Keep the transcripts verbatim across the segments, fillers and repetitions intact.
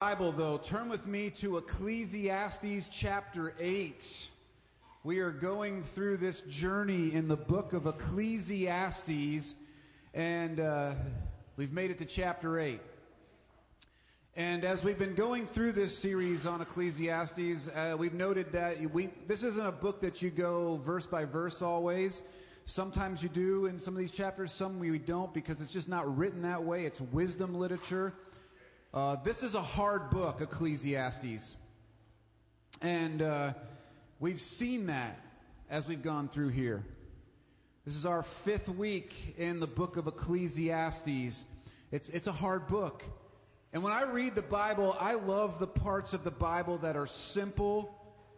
Bible, though, turn with me to Ecclesiastes chapter eight. We are going through this journey in the book of Ecclesiastes, and uh, we've made it to chapter eight. And as we've been going through this series on Ecclesiastes, uh, we've noted that we this isn't a book that you go verse by verse always. Sometimes you do in some of these chapters, some we don't, because it's just not written that way. It's wisdom literature. Uh, this is a hard book, Ecclesiastes. And uh, we've seen that as we've gone through here. This is our fifth week in the book of Ecclesiastes. It's, it's a hard book. And when I read the Bible, I love the parts of the Bible that are simple.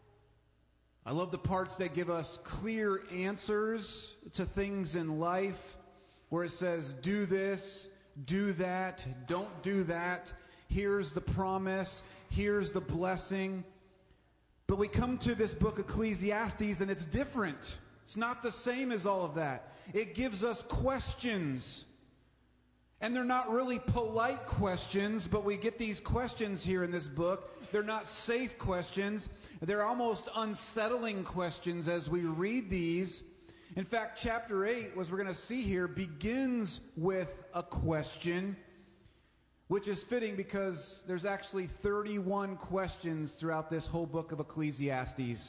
I love the parts that give us clear answers to things in life, where it says, do this, do that, don't do that. Here's the promise. Here's the blessing. But we come to this book, Ecclesiastes, and it's different. It's not the same as all of that. It gives us questions. And they're not really polite questions, but we get these questions here in this book. They're not safe questions. They're almost unsettling questions as we read these. In fact, chapter eight, as we're going to see here, begins with a question, which is fitting because there's actually thirty-one questions throughout this whole book of Ecclesiastes.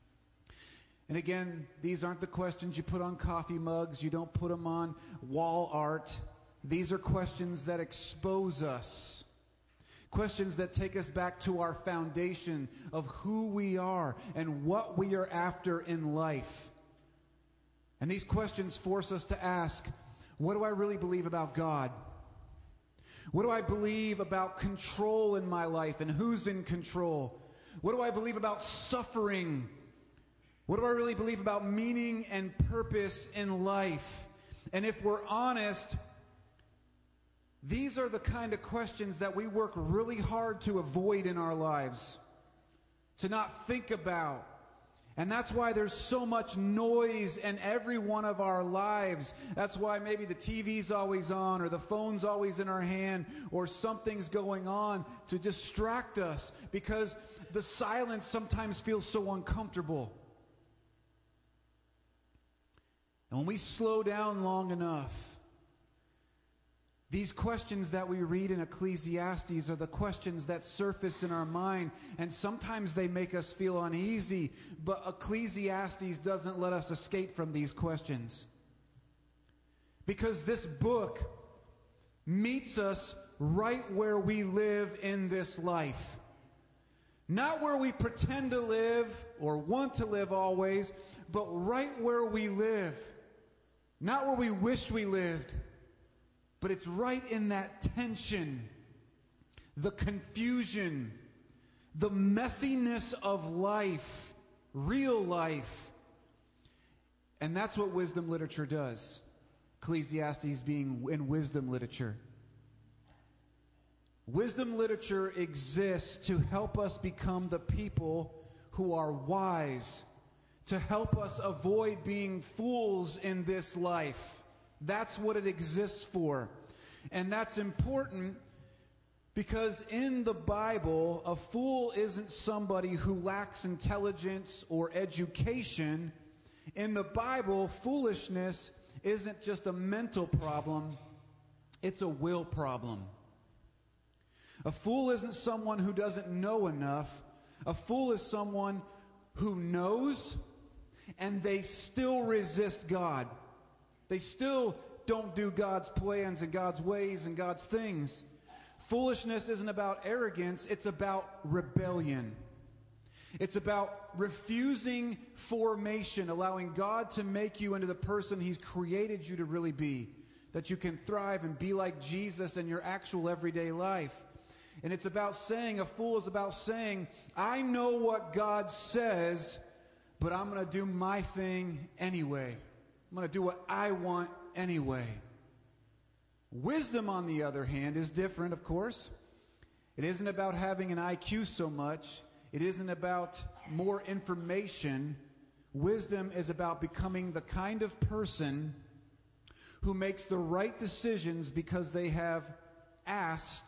And again, these aren't the questions you put on coffee mugs. You don't put them on wall art. These are questions that expose us. Questions that take us back to our foundation of who we are and what we are after in life. And these questions force us to ask, what do I really believe about God? What do I believe about control in my life and who's in control? What do I believe about suffering? What do I really believe about meaning and purpose in life? And if we're honest, these are the kind of questions that we work really hard to avoid in our lives, to not think about. And that's why there's so much noise in every one of our lives. That's why maybe the T V's always on, or the phone's always in our hand, or something's going on to distract us, because the silence sometimes feels so uncomfortable. And when we slow down long enough, these questions that we read in Ecclesiastes are the questions that surface in our mind, and sometimes they make us feel uneasy, but Ecclesiastes doesn't let us escape from these questions. Because this book meets us right where we live in this life. Not where we pretend to live or want to live always, but right where we live. Not where we wished we lived. But it's right in that tension, the confusion, the messiness of life, real life. And that's what wisdom literature does. Ecclesiastes being in wisdom literature. Wisdom literature exists to help us become the people who are wise, to help us avoid being fools in this life. That's what it exists for. And that's important because in the Bible, a fool isn't somebody who lacks intelligence or education. In the Bible, foolishness isn't just a mental problem, it's a will problem. A fool isn't someone who doesn't know enough. A fool is someone who knows and they still resist God. They still don't do God's plans and God's ways and God's things. Foolishness isn't about arrogance, it's about rebellion. It's about refusing formation, allowing God to make you into the person He's created you to really be, that you can thrive and be like Jesus in your actual everyday life. And it's about saying, a fool is about saying, I know what God says, but I'm going to do my thing anyway. I'm going to do what I want anyway. Wisdom, on the other hand, is different, of course. It isn't about having an I Q so much. It isn't about more information. Wisdom is about becoming the kind of person who makes the right decisions because they have asked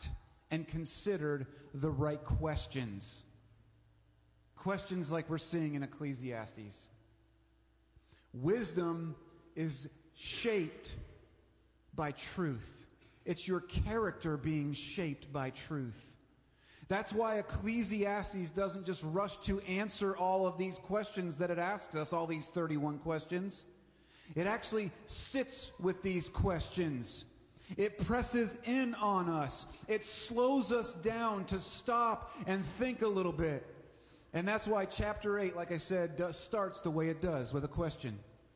and considered the right questions. Questions like we're seeing in Ecclesiastes. Wisdom is shaped by truth. It's your character being shaped by truth. That's why Ecclesiastes doesn't just rush to answer all of these questions that it asks us, all these thirty-one questions. It actually sits with these questions. It presses in on us. It slows us down to stop and think a little bit. And that's why chapter eight, like I said, does, starts the way it does, with a question.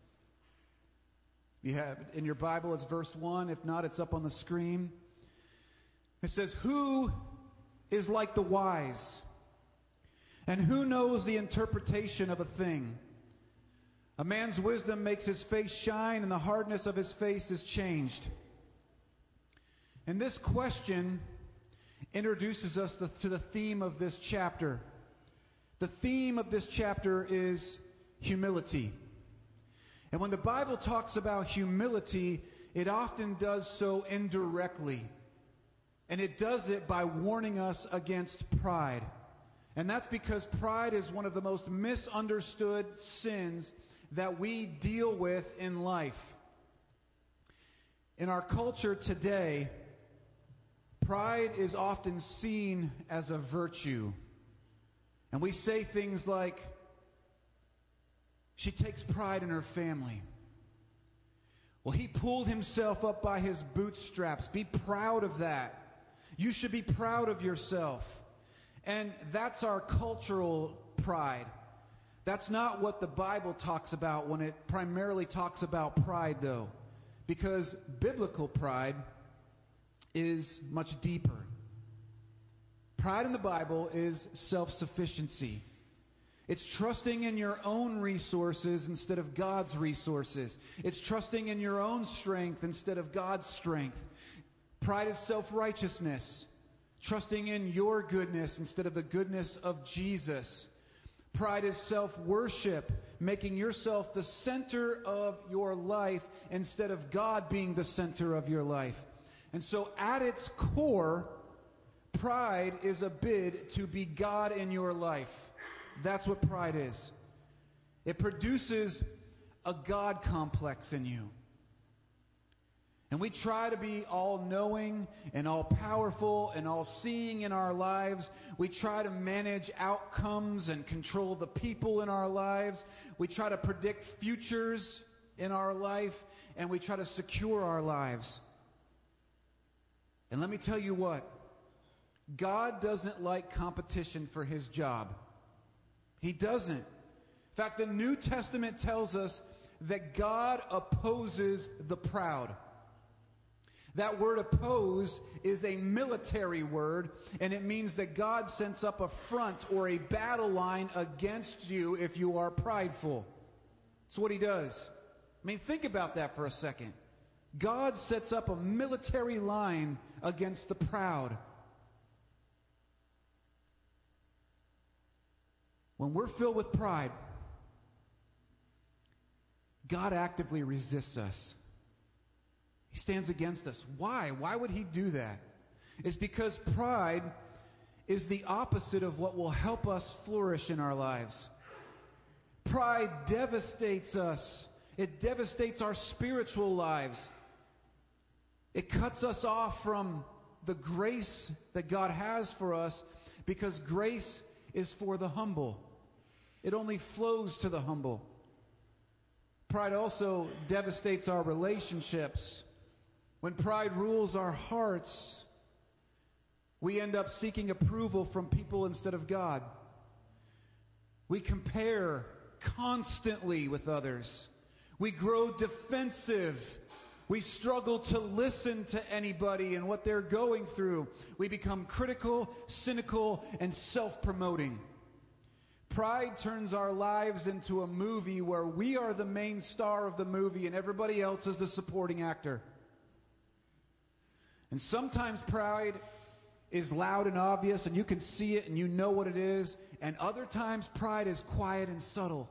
You have it in your Bible, it's verse one. If not, it's up on the screen. It says, "Who is like the wise? And who knows the interpretation of a thing? A man's wisdom makes his face shine, and the hardness of his face is changed." And this question introduces us the, to the theme of this chapter. The theme of this chapter is humility. And when the Bible talks about humility, it often does so indirectly. And it does it by warning us against pride. And that's because pride is one of the most misunderstood sins that we deal with in life. In our culture today, pride is often seen as a virtue. And we say things like, she takes pride in her family. Well, he pulled himself up by his bootstraps. Be proud of that. You should be proud of yourself. And that's our cultural pride. That's not what the Bible talks about when it primarily talks about pride, though. Because biblical pride is much deeper. Pride in the Bible is self-sufficiency. It's trusting in your own resources instead of God's resources. It's trusting in your own strength instead of God's strength. Pride is self-righteousness. Trusting in your goodness instead of the goodness of Jesus. Pride is self-worship, making yourself the center of your life instead of God being the center of your life. And so at its core, pride is a bid to be God in your life. That's what pride is. It produces a God complex in you. And we try to be all-knowing and all-powerful and all-seeing in our lives. We try to manage outcomes and control the people in our lives. We try to predict futures in our life, and we try to secure our lives. And let me tell you what, God doesn't like competition for his job. He doesn't. In fact, the New Testament tells us that God opposes the proud. That word oppose is a military word, and it means that God sets up a front or a battle line against you if you are prideful. That's what he does. I mean, think about that for a second. God sets up a military line against the proud. When we're filled with pride, God actively resists us. He stands against us. Why? Why would he do that? It's because pride is the opposite of what will help us flourish in our lives. Pride devastates us. It devastates our spiritual lives. It cuts us off from the grace that God has for us, because grace is for the humble. It only flows to the humble. Pride also devastates our relationships. When pride rules our hearts, we end up seeking approval from people instead of God. We compare constantly with others. We grow defensive. We struggle to listen to anybody and what they're going through. We become critical, cynical, and self-promoting. Pride turns our lives into a movie where we are the main star of the movie and everybody else is the supporting actor. And sometimes pride is loud and obvious, and you can see it and you know what it is. And other times pride is quiet and subtle.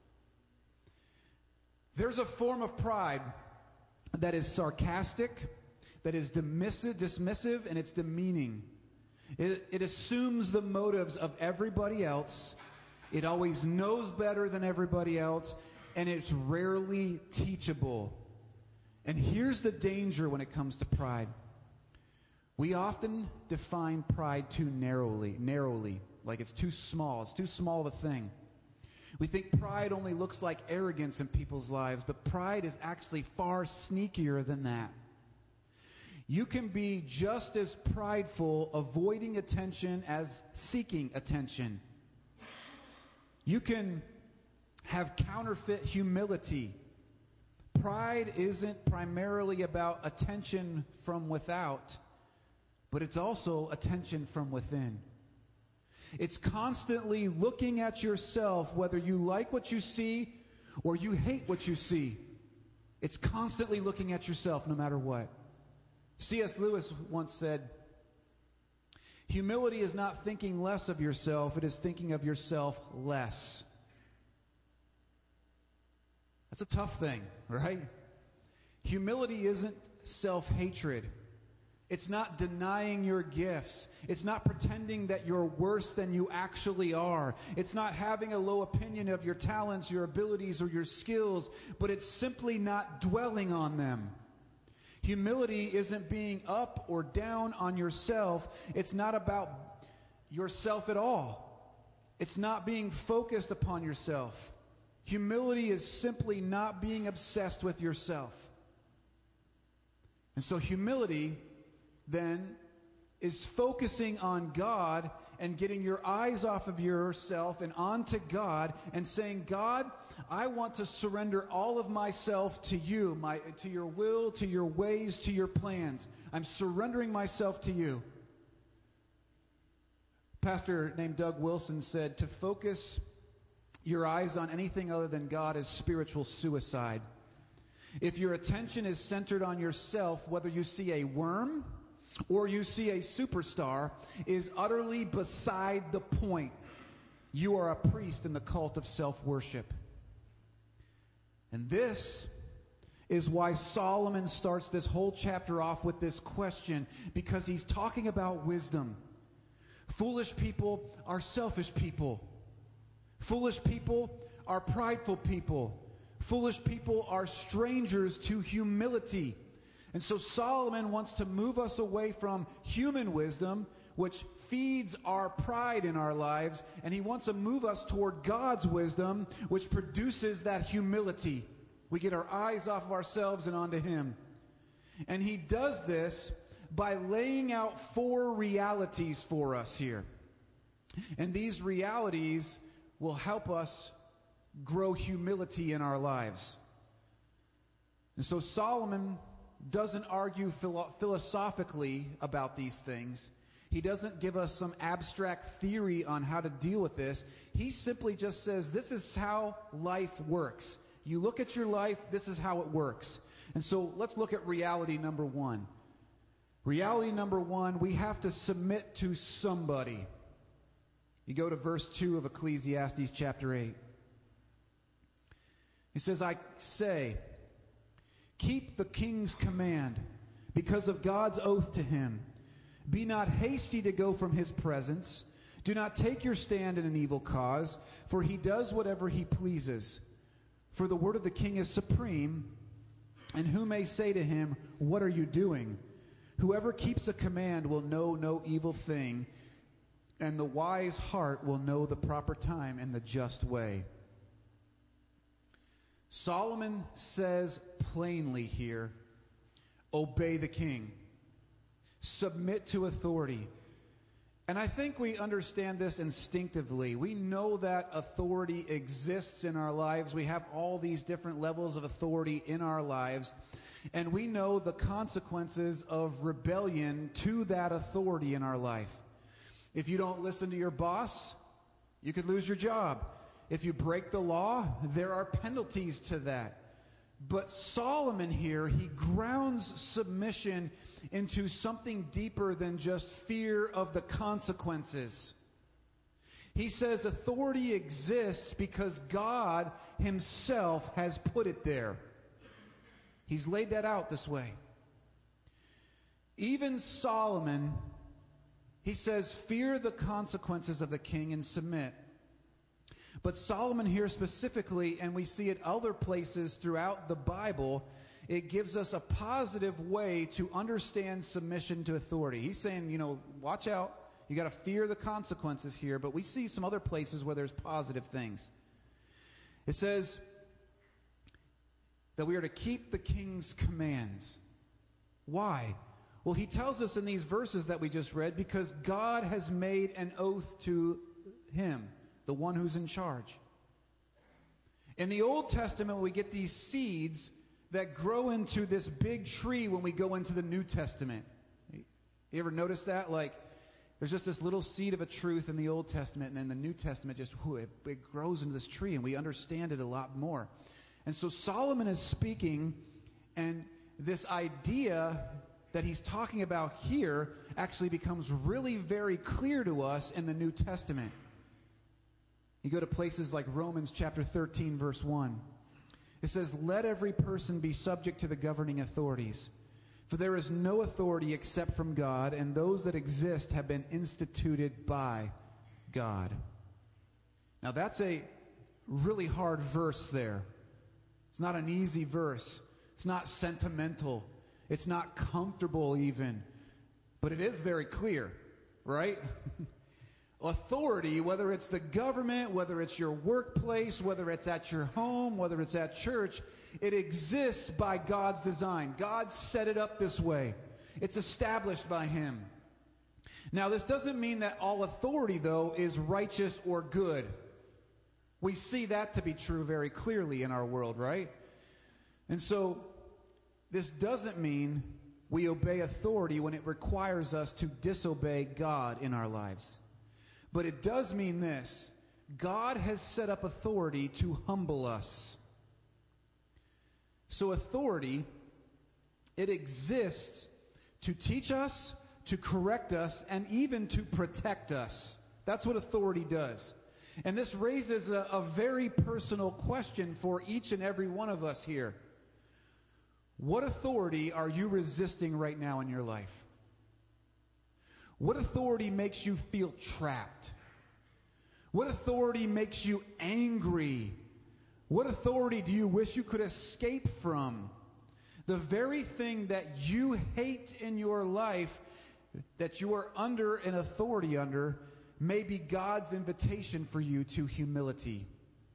There's a form of pride that is sarcastic, that is dismissive, dismissive, and it's demeaning. It, it assumes the motives of everybody else. It always knows better than everybody else, and it's rarely teachable. And here's the danger when it comes to pride. We often define pride too narrowly, narrowly, like it's too small. It's too small of a thing. We think pride only looks like arrogance in people's lives, but pride is actually far sneakier than that. You can be just as prideful avoiding attention as seeking attention. You can have counterfeit humility. Pride isn't primarily about attention from without, but it's also attention from within. It's constantly looking at yourself, whether you like what you see or you hate what you see. It's constantly looking at yourself no matter what. C S Lewis once said, "Humility is not thinking less of yourself, it is thinking of yourself less." That's a tough thing, right? Humility isn't self-hatred. It's not denying your gifts. It's not pretending that you're worse than you actually are. It's not having a low opinion of your talents, your abilities, or your skills, but it's simply not dwelling on them. Humility isn't being up or down on yourself. It's not about yourself at all. It's not being focused upon yourself. Humility is simply not being obsessed with yourself. And so humility then is focusing on God and getting your eyes off of yourself and onto God and saying, "God, I want to surrender all of myself to you, my, to your will, to your ways, to your plans. I'm surrendering myself to you." A pastor named Doug Wilson said, "To focus your eyes on anything other than God is spiritual suicide. If your attention is centered on yourself, whether you see a worm or you see a superstar, is utterly beside the point. You are a priest in the cult of self-worship." And this is why Solomon starts this whole chapter off with this question, because he's talking about wisdom. Foolish people are selfish people. Foolish people are prideful people. Foolish people are strangers to humility. And so Solomon wants to move us away from human wisdom, which feeds our pride in our lives, and he wants to move us toward God's wisdom, which produces that humility. We get our eyes off of ourselves and onto him. And he does this by laying out four realities for us here. And these realities will help us grow humility in our lives. And so Solomon doesn't argue philo- philosophically about these things. He doesn't give us some abstract theory on how to deal with this. He simply just says, this is how life works. You look at your life, this is how it works. And so let's look at reality number one. Reality number one, we have to submit to somebody. You go to verse two of Ecclesiastes chapter eight. He says, "I say, keep the king's command because of God's oath to him. Be not hasty to go from his presence. Do not take your stand in an evil cause, for he does whatever he pleases. For the word of the king is supreme, and who may say to him, 'What are you doing?' Whoever keeps a command will know no evil thing, and the wise heart will know the proper time and the just way." Solomon says plainly here, obey the king. Submit to authority. And I think we understand this instinctively. We know that authority exists in our lives. We have all these different levels of authority in our lives. And we know the consequences of rebellion to that authority in our life. If you don't listen to your boss, you could lose your job. If you break the law, there are penalties to that. But Solomon here, he grounds submission into something deeper than just fear of the consequences. He says authority exists because God himself has put it there. He's laid that out this way. Even Solomon He says, fear the consequences of the king and submit. But Solomon here specifically, and we see it other places throughout the Bible, it gives us a positive way to understand submission to authority. He's saying, you know, watch out. You got to fear the consequences here. But we see some other places where there's positive things. It says that we are to keep the king's commands. Why? Well, he tells us in these verses that we just read, because God has made an oath to him, the one who's in charge. In the Old Testament, we get these seeds that grow into this big tree when we go into the New Testament. You ever notice that? Like, there's just this little seed of a truth in the Old Testament, and then the New Testament just, whew, it, it grows into this tree, and we understand it a lot more. And so Solomon is speaking, and this idea that he's talking about here actually becomes really very clear to us in the New Testament. You go to places like Romans chapter thirteen, verse one. It says, let every person be subject to the governing authorities. For there is no authority except from God, and those that exist have been instituted by God. Now that's a really hard verse there. It's not an easy verse. It's not sentimental. It's not comfortable even. But it is very clear, right? Authority, whether it's the government, whether it's your workplace, whether it's at your home, whether it's at church, it exists by God's design. God set it up this way. It's established by Him. Now, this doesn't mean that all authority, though, is righteous or good. We see that to be true very clearly in our world, right? And so, this doesn't mean we obey authority when it requires us to disobey God in our lives. But it does mean this: God has set up authority to humble us. So authority, it exists to teach us, to correct us, and even to protect us. That's what authority does. And this raises a, a very personal question for each and every one of us here. What authority are you resisting right now in your life? What authority makes you feel trapped? What authority makes you angry? What authority do you wish you could escape from? The very thing that you hate in your life, that you are under an authority under, may be God's invitation for you to humility.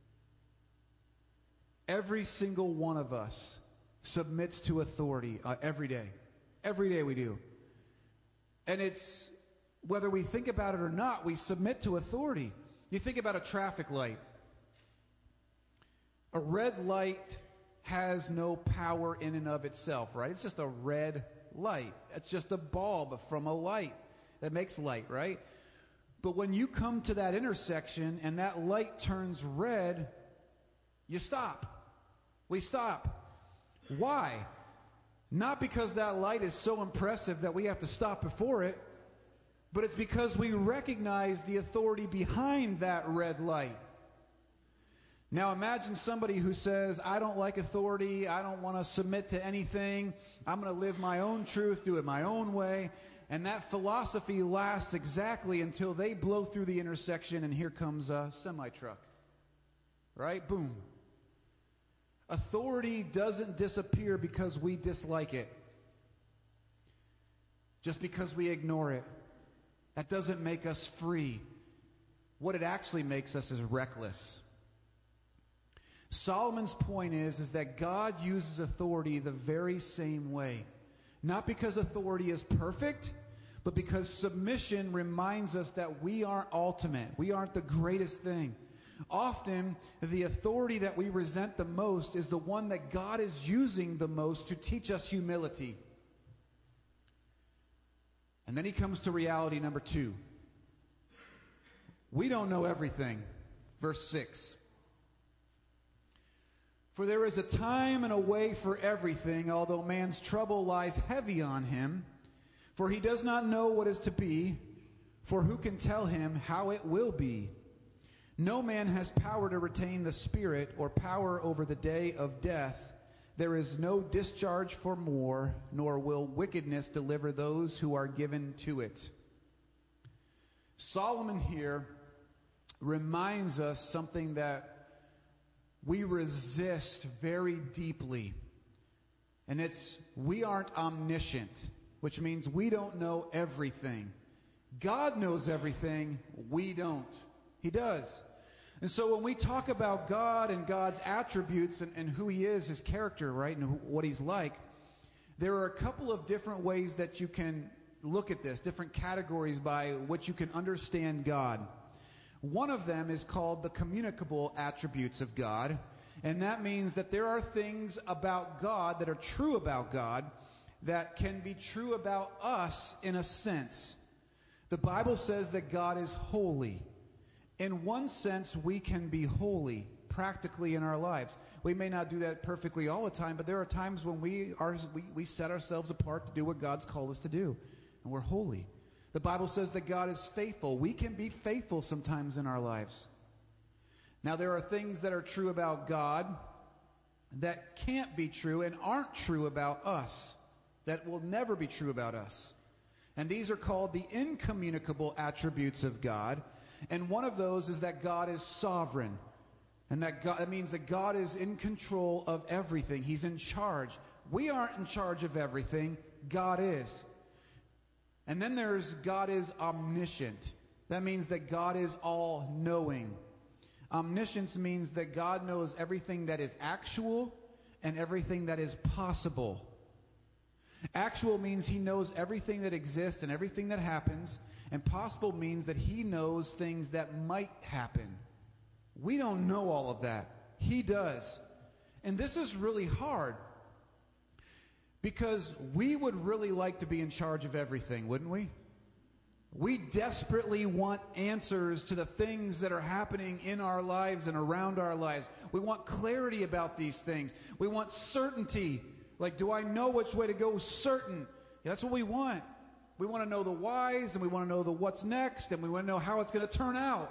Every single one of us submits to authority uh, every day. Every day we do. And it's, whether we think about it or not, we submit to authority. You think about a traffic light. A red light has no power in and of itself, right? It's just a red light. It's just a bulb from a light that makes light, right? But when you come to that intersection and that light turns red, you stop. We stop. Why? Not because that light is so impressive that we have to stop before it, but it's because we recognize the authority behind that red light. Now imagine somebody who says, I don't like authority, I don't want to submit to anything, I'm going to live my own truth, do it my own way, and that philosophy lasts exactly until they blow through the intersection and here comes a semi-truck. Right? Boom. Authority doesn't disappear because we dislike it. Just because we ignore it. That doesn't make us free. What it actually makes us is reckless. Solomon's point is, is that God uses authority the very same way. Not because authority is perfect, but because submission reminds us that we aren't ultimate. We aren't the greatest thing. Often, the authority that we resent the most is the one that God is using the most to teach us humility. And then he comes to reality number two. We don't know everything. Verse six. For there is a time and a way for everything, although man's trouble lies heavy on him. For he does not know what is to be, for who can tell him how it will be? No man has power to retain the spirit or power over the day of death. There is no discharge for more, nor will wickedness deliver those who are given to it. Solomon here reminds us something that we resist very deeply. And it's, we aren't omniscient, which means we don't know everything. God knows everything, we don't. He does. And so when we talk about God and God's attributes and, and who He is, His character, right, and who, what He's like, there are a couple of different ways that you can look at this, different categories by which you can understand God. One of them is called the communicable attributes of God, and that means that there are things about God that are true about God that can be true about us in a sense. The Bible says that God is holy. In one sense, we can be holy practically in our lives. We may not do that perfectly all the time, but there are times when we are we, we set ourselves apart to do what God's called us to do, and we're holy. The Bible says that God is faithful. We can be faithful sometimes in our lives. Now, there are things that are true about God that can't be true and aren't true about us, that will never be true about us. And these are called the incommunicable attributes of God. And one of those is that God is sovereign. And that, God, that means that God is in control of everything. He's in charge. We aren't in charge of everything. God is. And then there's God is omniscient. That means that God is all-knowing. Omniscience means that God knows everything that is actual and everything that is possible. Actual means He knows everything that exists and everything that happens. And possible means that He knows things that might happen. We don't know all of that. He does. And this is really hard. Because we would really like to be in charge of everything, wouldn't we? We desperately want answers to the things that are happening in our lives and around our lives. We want clarity about these things. We want certainty. Like, do I know which way to go? Certain. Yeah, that's what we want. We want to know the whys, and we want to know the what's next, and we want to know how it's going to turn out.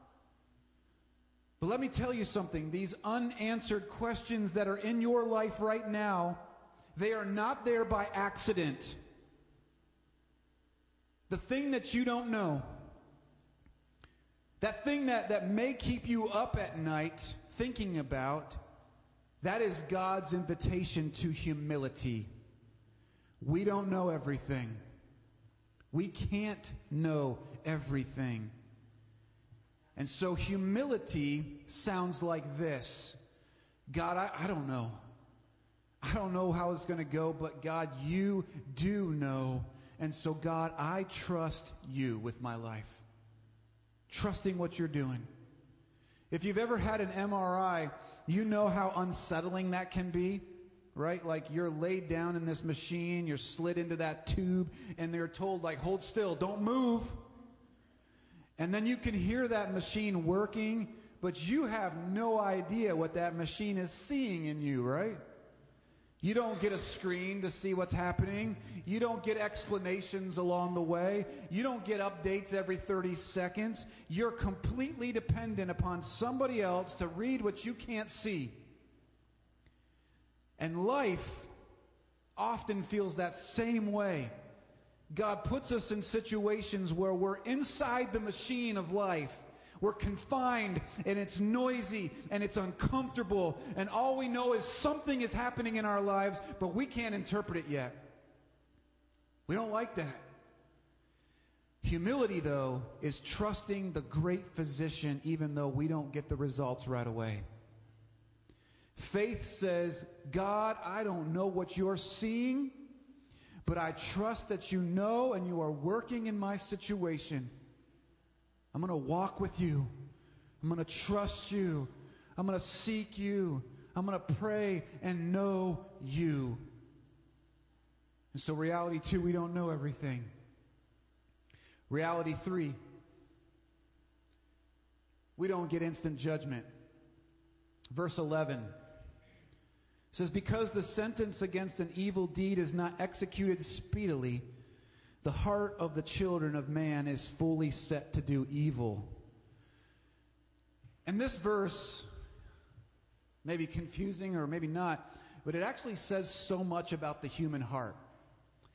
But let me tell you something. These unanswered questions that are in your life right now, they are not there by accident. The thing that you don't know, that thing that, that may keep you up at night thinking about, that is God's invitation to humility. We don't know everything. We can't know everything. And so humility sounds like this. God, I, I don't know. I don't know how it's going to go, but God, you do know. And so, God, I trust you with my life. Trusting what you're doing. If you've ever had an M R I, you know how unsettling that can be, right? Like you're laid down in this machine, you're slid into that tube, and they're told, like, hold still, don't move. And then you can hear that machine working, but you have no idea what that machine is seeing in you, right? You don't get a screen to see what's happening. You don't get explanations along the way. You don't get updates every thirty seconds. You're completely dependent upon somebody else to read what you can't see. And life often feels that same way. God puts us in situations where we're inside the machine of life. We're confined, and it's noisy, and it's uncomfortable, and all we know is something is happening in our lives, but we can't interpret it yet. We don't like that. Humility, though, is trusting the great physician even though we don't get the results right away. Faith says, God, I don't know what you're seeing, but I trust that you know and you are working in my situation. I'm going to walk with you. I'm going to trust you. I'm going to seek you. I'm going to pray and know you. And so reality two, we don't know everything. Reality three, we don't get instant judgment. Verse eleven says, because the sentence against an evil deed is not executed speedily, the heart of the children of man is fully set to do evil. And this verse may be confusing or maybe not, but it actually says so much about the human heart.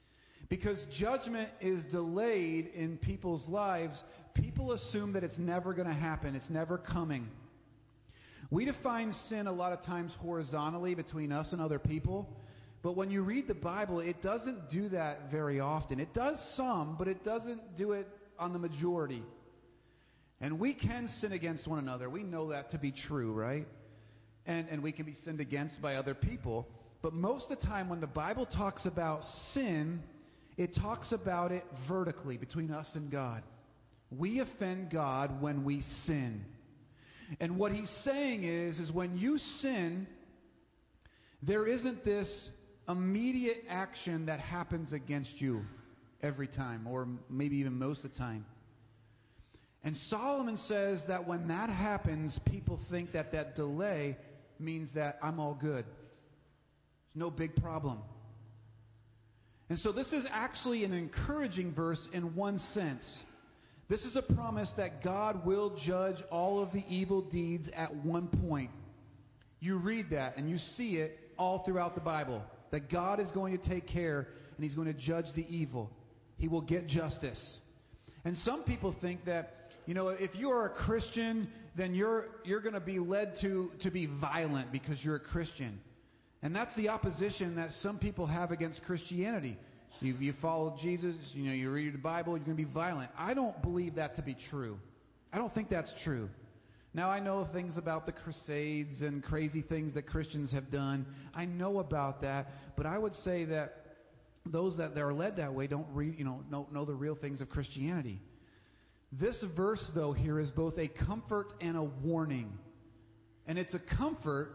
Because judgment is delayed in people's lives, people assume that it's never going to happen. It's never coming. We define sin a lot of times horizontally between us and other people. But when you read the Bible, it doesn't do that very often. It does some, but it doesn't do it on the majority. And we can sin against one another. We know that to be true, right? And, and we can be sinned against by other people. But most of the time when the Bible talks about sin, it talks about it vertically between us and God. We offend God when we sin. And what he's saying is, is when you sin, there isn't this immediate action that happens against you every time, or maybe even most of the time. And Solomon says that when that happens, people think that that delay means that I'm all good. There's no big problem. And so this is actually an encouraging verse in one sense. This is a promise that God will judge all of the evil deeds at one point. You read that and you see it all throughout the Bible. That God is going to take care and he's going to judge the evil. He will get justice. And some people think that, you know, if you are a Christian, then you're you're going to be led to, to be violent because you're a Christian. And that's the opposition that some people have against Christianity. You, you follow Jesus, you know, you read the Bible, you're going to be violent. I don't believe that to be true. I don't think that's true. Now, I know things about the Crusades and crazy things that Christians have done. I know about that, but I would say that those that, that are led that way don't read, you know, know, know the real things of Christianity. This verse, though, here is both a comfort and a warning. And it's a comfort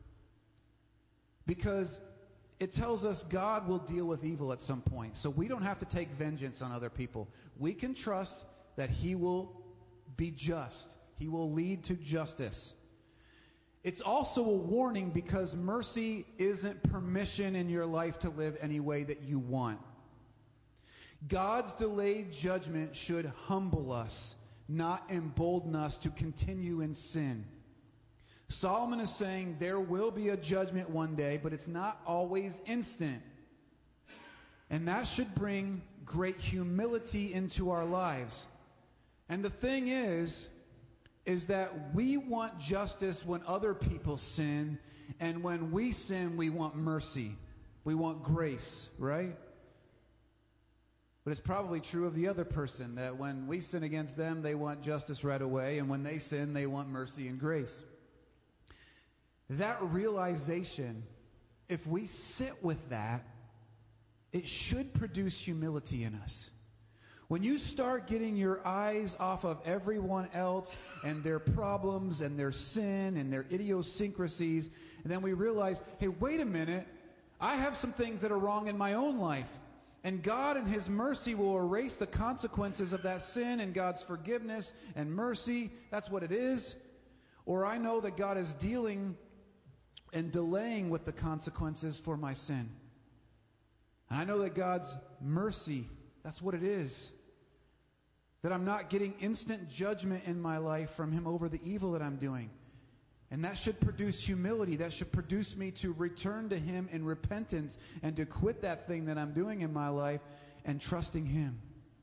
because it tells us God will deal with evil at some point. So we don't have to take vengeance on other people. We can trust that he will be just. He will lead to justice. It's also a warning because mercy isn't permission in your life to live any way that you want. God's delayed judgment should humble us, not embolden us to continue in sin. Solomon is saying there will be a judgment one day, but it's not always instant. And that should bring great humility into our lives. And the thing is, is that we want justice when other people sin, and when we sin, we want mercy. We want grace, right? But it's probably true of the other person, that when we sin against them, they want justice right away, and when they sin, they want mercy and grace. That realization, if we sit with that, it should produce humility in us. When you start getting your eyes off of everyone else and their problems and their sin and their idiosyncrasies, and then we realize, hey, wait a minute, I have some things that are wrong in my own life. And God in his mercy will erase the consequences of that sin, and God's forgiveness and mercy, that's what it is. Or I know that God is dealing and delaying with the consequences for my sin. And I know that God's mercy, that's what it is. That I'm not getting instant judgment in my life from him over the evil that I'm doing. And that should produce humility. That should produce me to return to him in repentance and to quit that thing that I'm doing in my life and trusting him.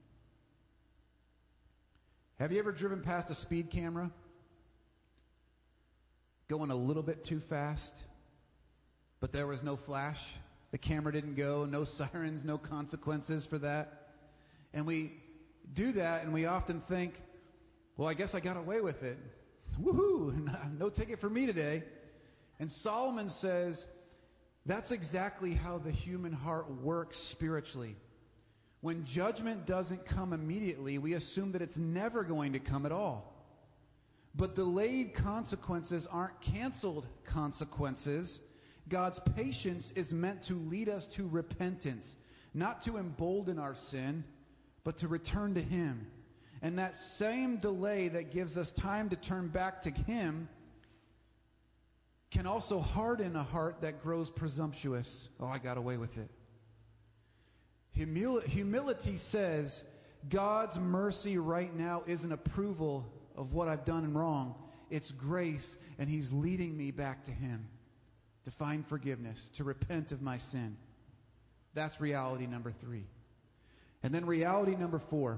Have you ever driven past a speed camera? Going a little bit too fast, but there was no flash. The camera didn't go, no sirens, no consequences for that. And we do that, and we often think, well, I guess I got away with it. Woohoo, no ticket for me today. And Solomon says that's exactly how the human heart works spiritually. When judgment doesn't come immediately, we assume that it's never going to come at all. But delayed consequences aren't canceled consequences. God's patience is meant to lead us to repentance, not to embolden our sin, but to return to him. And that same delay that gives us time to turn back to him can also harden a heart that grows presumptuous. Oh, I got away with it. Humil- humility says God's mercy right now isn't approval of what I've done wrong. It's grace, and he's leading me back to him to find forgiveness, to repent of my sin. That's reality number three. And then reality number four.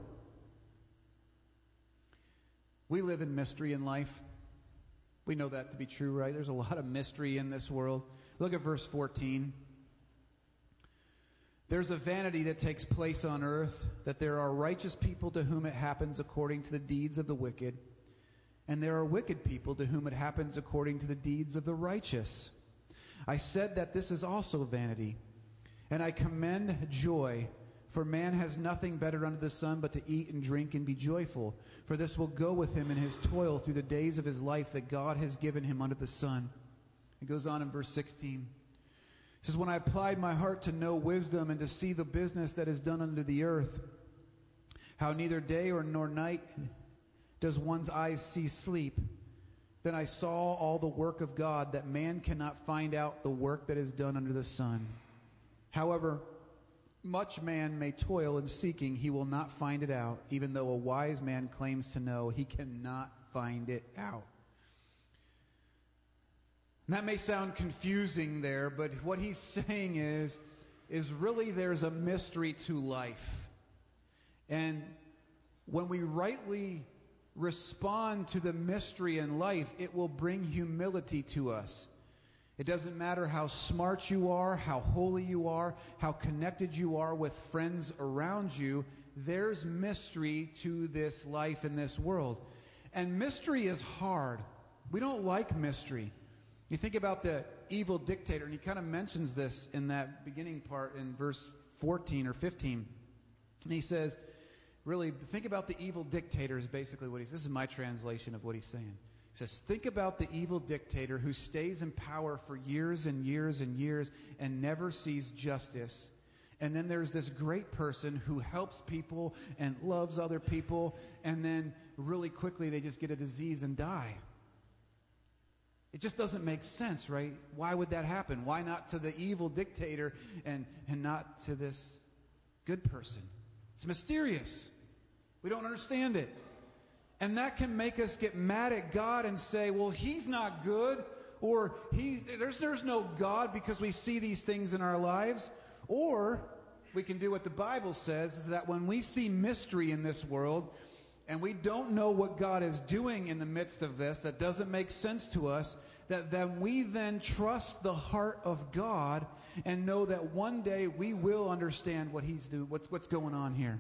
We live in mystery in life. We know that to be true, right? There's a lot of mystery in this world. Look at verse fourteen. There's a vanity that takes place on earth, that there are righteous people to whom it happens according to the deeds of the wicked, and there are wicked people to whom it happens according to the deeds of the righteous. I said that this is also vanity, and I commend joy, for man has nothing better under the sun but to eat and drink and be joyful, for this will go with him in his toil through the days of his life that God has given him under the sun. It goes on in verse sixteen. It says, when I applied my heart to know wisdom and to see the business that is done under the earth, how neither day or nor night does one's eyes see sleep, then I saw all the work of God, that man cannot find out the work that is done under the sun. However, much man may toil in seeking, he will not find it out. Even though a wise man claims to know, he cannot find it out. And that may sound confusing there, but what he's saying is, is really there's a mystery to life. And when we rightly respond to the mystery in life, it will bring humility to us. It doesn't matter how smart you are, how holy you are, how connected you are with friends around you, there's mystery to this life in this world. And mystery is hard. We don't like mystery. You think about the evil dictator, and he kind of mentions this in that beginning part in verse fourteen or fifteen. And he says, really, think about the evil dictator is basically what he says. This is my translation of what he's saying. He says, think about the evil dictator who stays in power for years and years and years and never sees justice. And then there's this great person who helps people and loves other people, and then really quickly they just get a disease and die. It just doesn't make sense, right? Why would that happen? Why not to the evil dictator and, and not to this good person? It's mysterious. We don't understand it. And that can make us get mad at God and say, well, he's not good, or he, there's, there's no God because we see these things in our lives. Or we can do what the Bible says, is that when we see mystery in this world and we don't know what God is doing in the midst of this, that doesn't make sense to us, that then we then trust the heart of God and know that one day we will understand what he's doing, what's, what's going on here.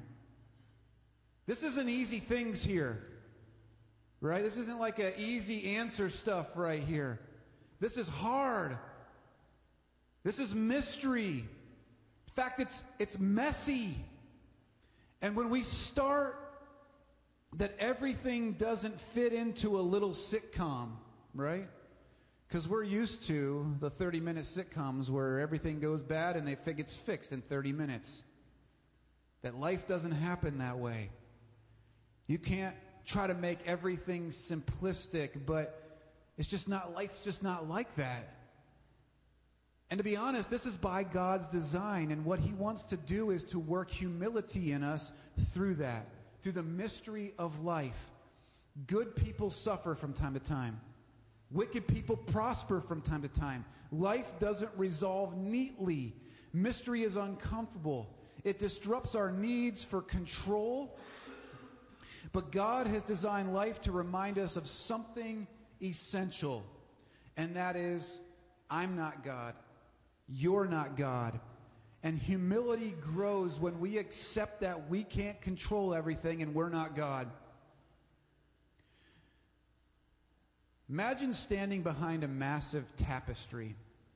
This isn't easy things here, right? This isn't like an easy answer stuff right here. This is hard. This is mystery. In fact, it's, it's messy. And when we start that everything doesn't fit into a little sitcom, right? Because we're used to the thirty-minute sitcoms where everything goes bad and it gets fixed in thirty minutes. That life doesn't happen that way. You can't try to make everything simplistic, but it's just not, life's just not like that. And to be honest, this is by God's design, and what he wants to do is to work humility in us through that. Through the mystery of life. Good people suffer from time to time. Wicked people prosper from time to time. Life doesn't resolve neatly. Mystery is uncomfortable. It disrupts our needs for control. But God has designed life to remind us of something essential. And that is, I'm not God. You're not God. And humility grows when we accept that we can't control everything and we're not God. Imagine standing behind a massive tapestry.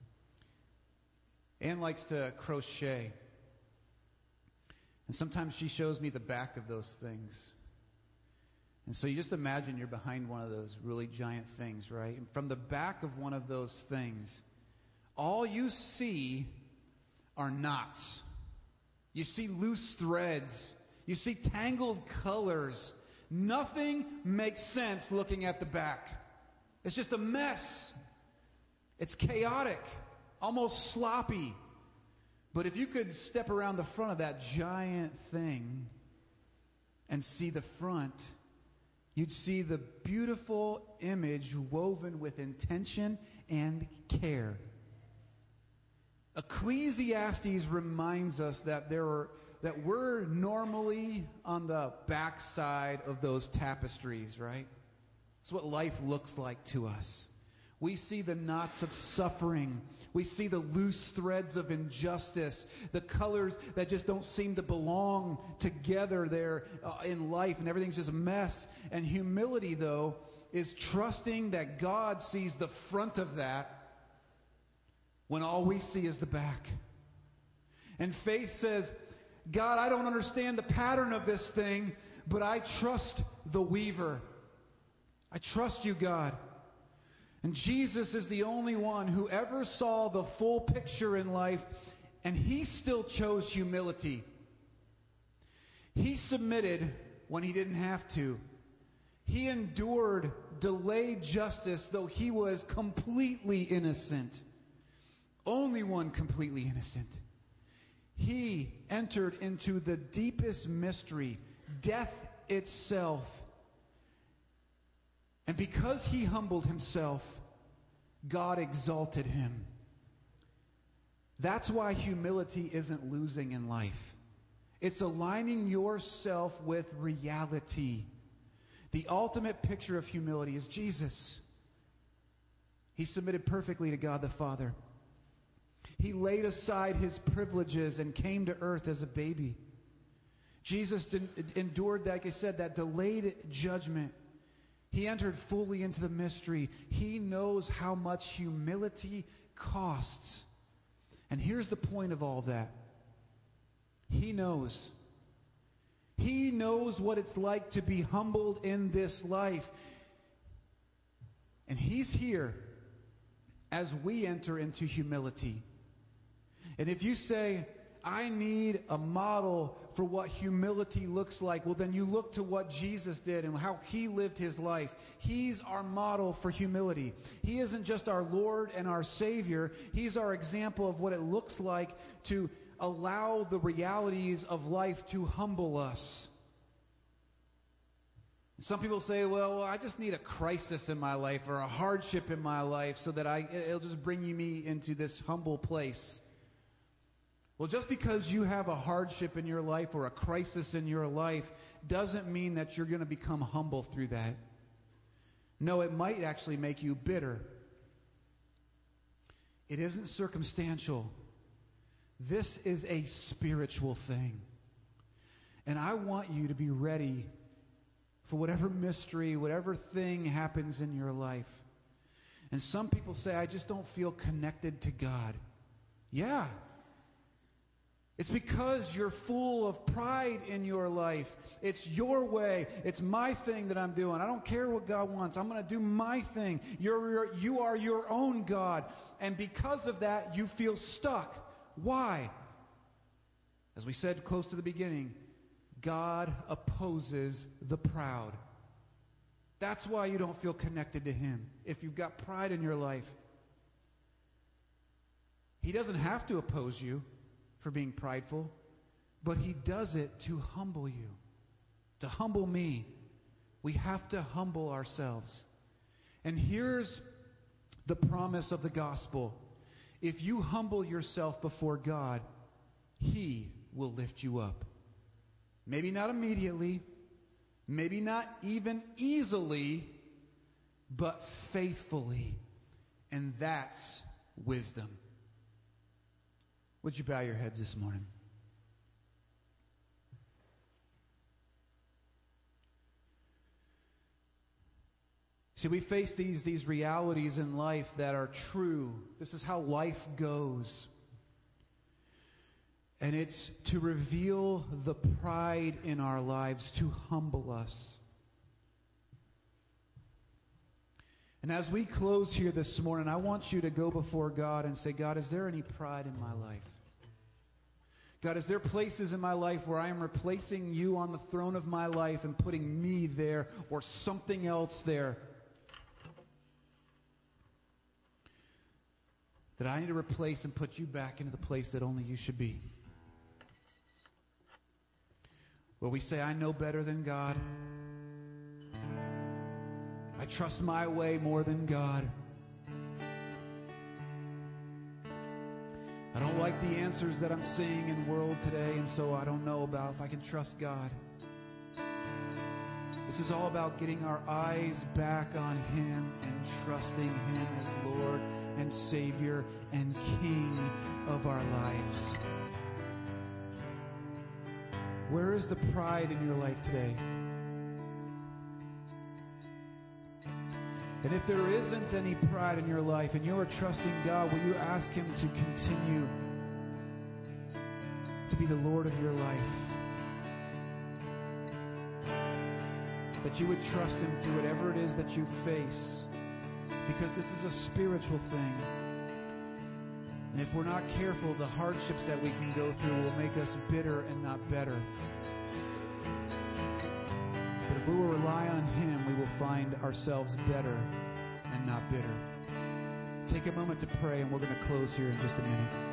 Anne likes to crochet. And sometimes she shows me the back of those things. And so you just imagine you're behind one of those really giant things, right? And from the back of one of those things, all you see are knots. You see loose threads. You see tangled colors. Nothing makes sense looking at the back. It's just a mess. It's chaotic, almost sloppy. But if you could step around the front of that giant thing and see the front, you'd see the beautiful image woven with intention and care. Ecclesiastes reminds us that there are that we're normally on the backside of those tapestries, right? It's what life looks like to us. We see the knots of suffering. We see the loose threads of injustice, the colors that just don't seem to belong together there uh, in life, and everything's just a mess. And humility, though, is trusting that God sees the front of that when all we see is the back. And faith says, God, I don't understand the pattern of this thing, but I trust the weaver. I trust you, God. And Jesus is the only one who ever saw the full picture in life, and he still chose humility. He submitted when he didn't have to. He endured delayed justice, though he was completely innocent. Only one completely innocent. He entered into the deepest mystery, death itself. And because he humbled himself, God exalted him. That's why humility isn't losing in life. It's aligning yourself with reality. The ultimate picture of humility is Jesus. He submitted perfectly to God the Father. He laid aside his privileges and came to earth as a baby. Jesus did, endured, like I said, that delayed judgment. He entered fully into the mystery. He knows how much humility costs. And here's the point of all that. He knows. He knows what it's like to be humbled in this life. And he's here as we enter into humility. And if you say, I need a model for what humility looks like, well, then you look to what Jesus did and how he lived his life. He's our model for humility. He isn't just our Lord and our Savior. He's our example of what it looks like to allow the realities of life to humble us. Some people say, well, I just need a crisis in my life or a hardship in my life so that I, it'll just bring me into this humble place. Well, just because you have a hardship in your life or a crisis in your life doesn't mean that you're going to become humble through that. No, it might actually make you bitter. It isn't circumstantial. This is a spiritual thing. And I want you to be ready for whatever mystery, whatever thing happens in your life. And some people say, I just don't feel connected to God. Yeah. It's because you're full of pride in your life. It's your way. It's my thing that I'm doing. I don't care what God wants. I'm going to do my thing. You're, you are your own God. And because of that, you feel stuck. Why? As we said close to the beginning, God opposes the proud. That's why you don't feel connected to him. If you've got pride in your life, he doesn't have to oppose you for being prideful, but he does it to humble you, to humble me. We have to humble ourselves. And here's the promise of the gospel. If you humble yourself before God, he will lift you up. Maybe not immediately, maybe not even easily, but faithfully. And that's wisdom. Would you bow your heads this morning? See, we face these, these realities in life that are true. This is how life goes. And it's to reveal the pride in our lives, to humble us. And as we close here this morning, I want you to go before God and say, God, is there any pride in my life? God, is there places in my life where I am replacing you on the throne of my life and putting me there or something else there that I need to replace and put you back into the place that only you should be? Where we say, I know better than God. I trust my way more than God. I don't like like the answers that I'm seeing in the world today, and so I don't know about if I can trust God. This is all about getting our eyes back on Him and trusting Him as Lord and Savior and King of our lives. Where is the pride in your life today? And if there isn't any pride in your life and you are trusting God, will you ask Him to continue to be the Lord of your life? That you would trust Him through whatever it is that you face, because this is a spiritual thing. And if we're not careful, the hardships that we can go through will make us bitter and not better. But if we will rely on Him, we will find ourselves better and not bitter. Take a moment to pray, and we're going to close here in just a minute.